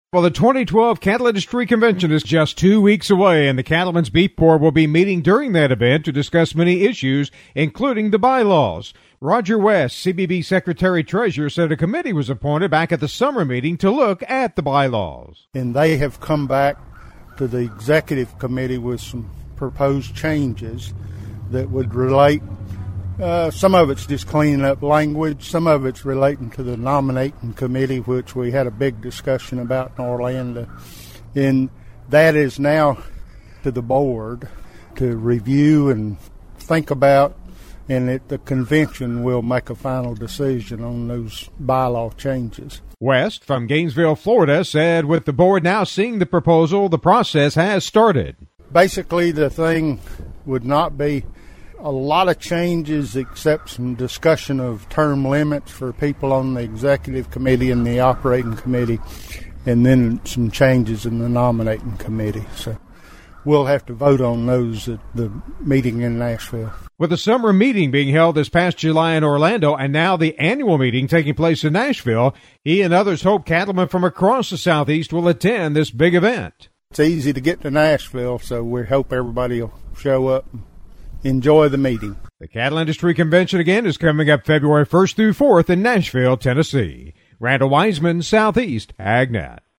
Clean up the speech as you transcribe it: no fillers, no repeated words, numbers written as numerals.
Well, the 2012 Cattle Industry Convention is just 2 weeks away, and the Cattlemen's Beef Board will be meeting during that event to discuss many issues, including the bylaws. Roger West, CBB Secretary-Treasurer, said a committee was appointed back at the summer meeting to look at the bylaws. And they have come back to the executive committee with some proposed changes that would relate. Some of it's just cleaning up language. Some of it's relating to the nominating committee, which we had a big discussion about in Orlando. And that is now to the board to review and think about, and the convention will make a final decision on those bylaw changes. West from Gainesville, Florida, said with the board now seeing the proposal, the process has started. Basically, the thing would not be a lot of changes except some discussion of term limits for people on the executive committee and the operating committee, and then some changes in the nominating committee. So we'll have to vote on those at the meeting in Nashville. With the summer meeting being held this past July in Orlando and now the annual meeting taking place in Nashville, he and others hope cattlemen from across the Southeast will attend this big event. It's easy to get to Nashville, so we hope everybody will show up. Enjoy the meeting. The Cattle Industry Convention again is coming up February 1st through 4th in Nashville, Tennessee. Randall Wiseman, Southeast AgNet.